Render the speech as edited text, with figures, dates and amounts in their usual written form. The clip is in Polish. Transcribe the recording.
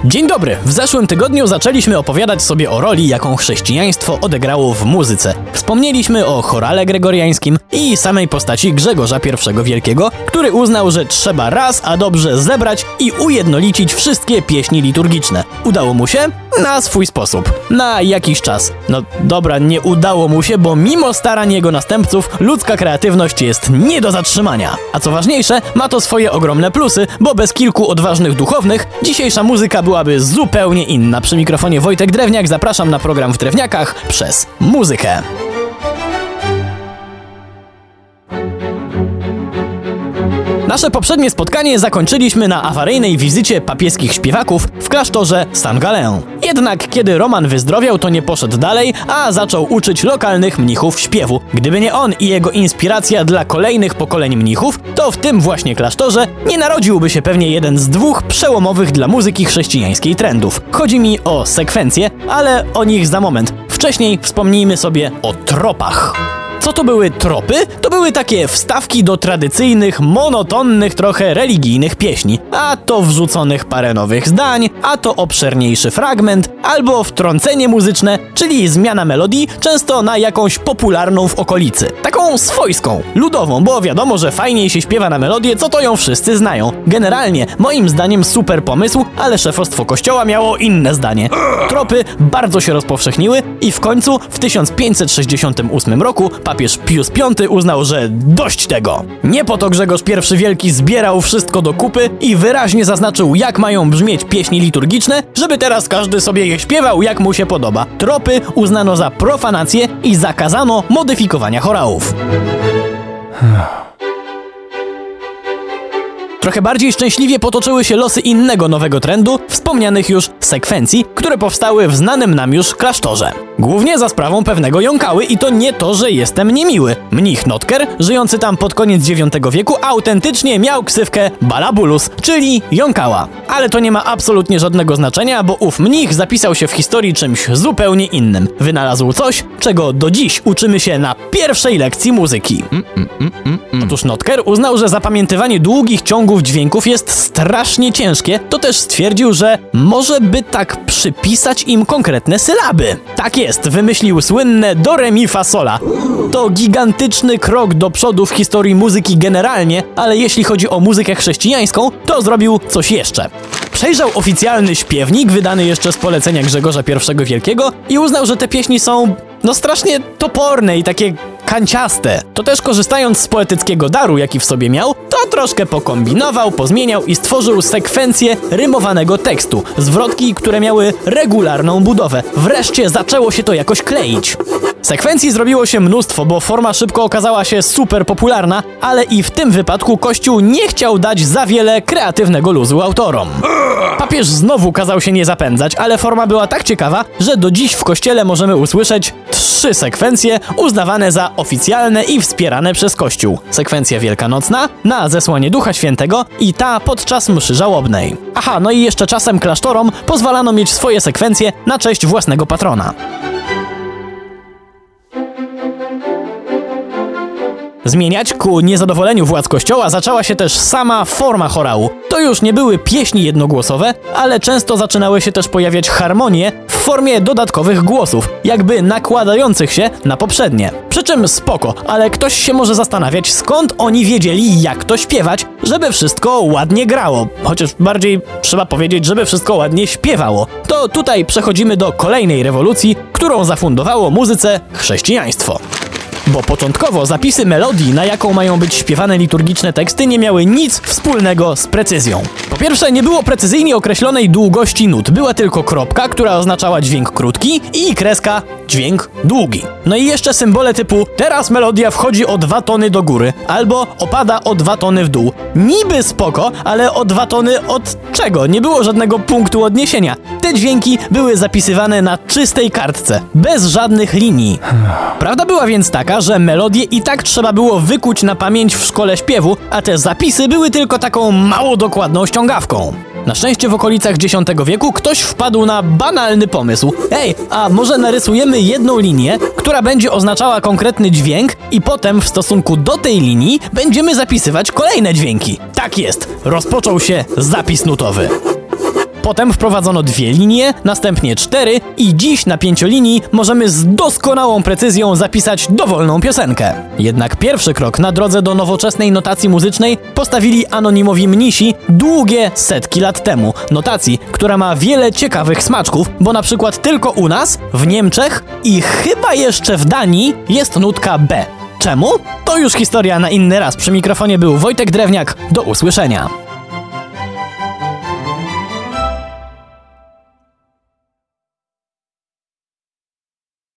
Dzień dobry! W zeszłym tygodniu zaczęliśmy opowiadać sobie o roli, jaką chrześcijaństwo odegrało w muzyce. Wspomnieliśmy o chorale gregoriańskim i samej postaci Grzegorza I Wielkiego, który uznał, że trzeba raz a dobrze zebrać i ujednolicić wszystkie pieśni liturgiczne. Udało mu się? Na swój sposób. Na jakiś czas. No dobra, nie udało mu się, bo mimo starań jego następców ludzka kreatywność jest nie do zatrzymania. A co ważniejsze, ma to swoje ogromne plusy, bo bez kilku odważnych duchownych dzisiejsza muzyka byłaby zupełnie inna. Przy mikrofonie Wojtek Drewniak, zapraszam na program W Drewniakach przez muzykę. Nasze poprzednie spotkanie zakończyliśmy na awaryjnej wizycie papieskich śpiewaków w klasztorze Saint-Gallen. Jednak kiedy Roman wyzdrowiał, to nie poszedł dalej, a zaczął uczyć lokalnych mnichów śpiewu. Gdyby nie on i jego inspiracja dla kolejnych pokoleń mnichów, to w tym właśnie klasztorze nie narodziłby się pewnie jeden z dwóch przełomowych dla muzyki chrześcijańskiej trendów. Chodzi mi o sekwencje, ale o nich za moment. Wcześniej wspomnijmy sobie o tropach. Co to były tropy? To były takie wstawki do tradycyjnych, monotonnych, trochę religijnych pieśni. A to wrzuconych parę nowych zdań, a to obszerniejszy fragment, albo wtrącenie muzyczne, czyli zmiana melodii, często na jakąś popularną w okolicy. Taką swojską, ludową, bo wiadomo, że fajniej się śpiewa na melodię, co to ją wszyscy znają. Generalnie, moim zdaniem super pomysł, ale szefostwo kościoła miało inne zdanie. Tropy bardzo się rozpowszechniły i w końcu w 1568 roku papież Pius V uznał, że dość tego. Nie po to Grzegorz I Wielki zbierał wszystko do kupy i wyraźnie zaznaczył, jak mają brzmieć pieśni liturgiczne, żeby teraz każdy sobie je śpiewał, jak mu się podoba. Tropy uznano za profanację i zakazano modyfikowania chorałów. Trochę bardziej szczęśliwie potoczyły się losy innego nowego trendu, wspomnianych już sekwencji, które powstały w znanym nam już klasztorze. Głównie za sprawą pewnego jąkały i to nie to, że jestem niemiły. Mnich Notker, żyjący tam pod koniec IX wieku, autentycznie miał ksywkę Balabulus, czyli jąkała. Ale to nie ma absolutnie żadnego znaczenia, bo ów mnich zapisał się w historii czymś zupełnie innym. Wynalazł coś, czego do dziś uczymy się na pierwszej lekcji muzyki. Otóż Notker uznał, że zapamiętywanie długich ciągów dźwięków jest strasznie ciężkie, to też stwierdził, że może by tak przypisać im konkretne sylaby. Tak jest, wymyślił słynne do, re, mi, fa, sola. To gigantyczny krok do przodu w historii muzyki generalnie, ale jeśli chodzi o muzykę chrześcijańską, to zrobił coś jeszcze. Przejrzał oficjalny śpiewnik, wydany jeszcze z polecenia Grzegorza I Wielkiego i uznał, że te pieśni są strasznie toporne i takie kanciaste. To też korzystając z poetyckiego daru, jaki w sobie miał, to troszkę pokombinował, pozmieniał i stworzył sekwencję rymowanego tekstu. Zwrotki, które miały regularną budowę. Wreszcie zaczęło się to jakoś kleić. Sekwencji zrobiło się mnóstwo, bo forma szybko okazała się super popularna, ale i w tym wypadku Kościół nie chciał dać za wiele kreatywnego luzu autorom. Papież znowu kazał się nie zapędzać, ale forma była tak ciekawa, że do dziś w kościele możemy usłyszeć 3 sekwencje uznawane za oficjalne i wspierane przez Kościół. Sekwencja wielkanocna, na zesłanie Ducha Świętego i ta podczas mszy żałobnej. Aha, no i jeszcze czasem klasztorom pozwalano mieć swoje sekwencje na cześć własnego patrona. Zmieniać ku niezadowoleniu władz kościoła zaczęła się też sama forma chorału. To już nie były pieśni jednogłosowe, ale często zaczynały się też pojawiać harmonie w formie dodatkowych głosów, jakby nakładających się na poprzednie. Przy czym spoko, ale ktoś się może zastanawiać, skąd oni wiedzieli, jak to śpiewać, żeby wszystko ładnie grało. Chociaż bardziej trzeba powiedzieć, żeby wszystko ładnie śpiewało. To tutaj przechodzimy do kolejnej rewolucji, którą zafundowało muzyce chrześcijaństwo. Bo początkowo zapisy melodii, na jaką mają być śpiewane liturgiczne teksty, nie miały nic wspólnego z precyzją. Po pierwsze, nie było precyzyjnie określonej długości nut. Była tylko kropka, która oznaczała dźwięk krótki i kreska dźwięk długi. No i jeszcze symbole typu teraz melodia wchodzi o 2 tony do góry albo opada o 2 tony w dół. Niby spoko, ale o 2 tony od czego? Nie było żadnego punktu odniesienia. Te dźwięki były zapisywane na czystej kartce, bez żadnych linii. Prawda była więc taka, że melodię i tak trzeba było wykuć na pamięć w szkole śpiewu, a te zapisy były tylko taką mało dokładną ściągawką. Na szczęście w okolicach X wieku ktoś wpadł na banalny pomysł. Ej, a może narysujemy jedną linię, która będzie oznaczała konkretny dźwięk i potem w stosunku do tej linii będziemy zapisywać kolejne dźwięki. Tak jest, rozpoczął się zapis nutowy. Potem wprowadzono 2 linie, następnie 4 i dziś na 5 linii możemy z doskonałą precyzją zapisać dowolną piosenkę. Jednak pierwszy krok na drodze do nowoczesnej notacji muzycznej postawili anonimowi mnisi długie setki lat temu. Notacji, która ma wiele ciekawych smaczków, bo na przykład tylko u nas, w Niemczech i chyba jeszcze w Danii jest nutka B. Czemu? To już historia na inny raz. Przy mikrofonie był Wojtek Drewniak. Do usłyszenia.